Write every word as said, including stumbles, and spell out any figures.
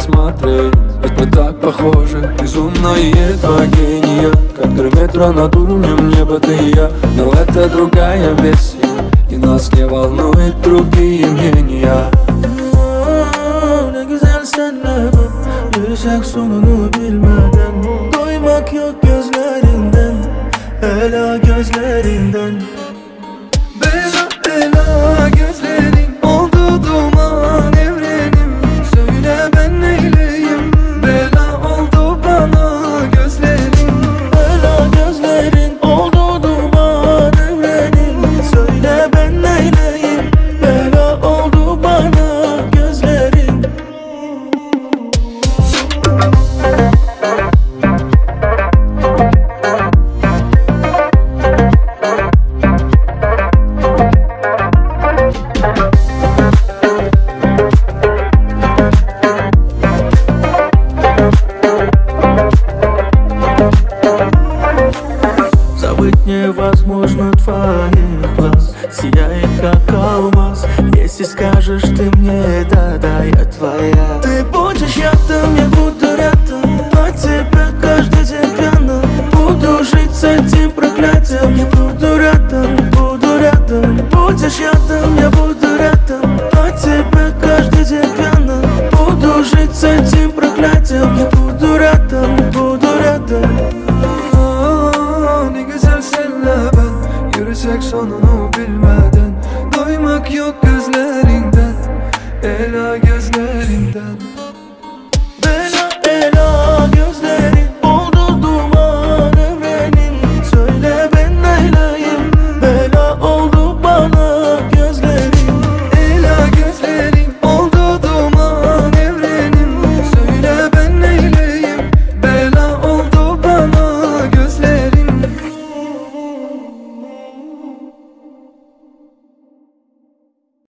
посмотреть. Ведь мы так похожи, безумные два гения. Как три метра над уровнем неба ты и я. Но это другая версия, и нас не волнует другие мнения. Ne güzel senle ben yürüsek sonunu bilmeden. Doymak yok gözlerinden, ela gözlerinden. Bela ela gözlerin oldu duman evrenim. Söyle ben neyleyim, bela oldu bana gözlerin. Ela gözlerin oldu duman evrenim. Söyle ben neyleyim, bela oldu bana gözlerin. Забыть невозможно твоих глаз. Сияет как алмаз. Если скажешь ты мне да-да, я твоя. Ты будешь ядом, я буду рядом. От тебя каждый день пьяно. Буду жить с этим проклятием. Я буду рядом, буду рядом. Будешь ядом, я буду рядом. От тебя каждый день пьяно. Буду жить с этим проклятием. Я буду рядом, буду рядом. Ne güzel senle ben yürüsek sonunu bilmeden. Doymak yok gözlerinden, ela gözlerinden.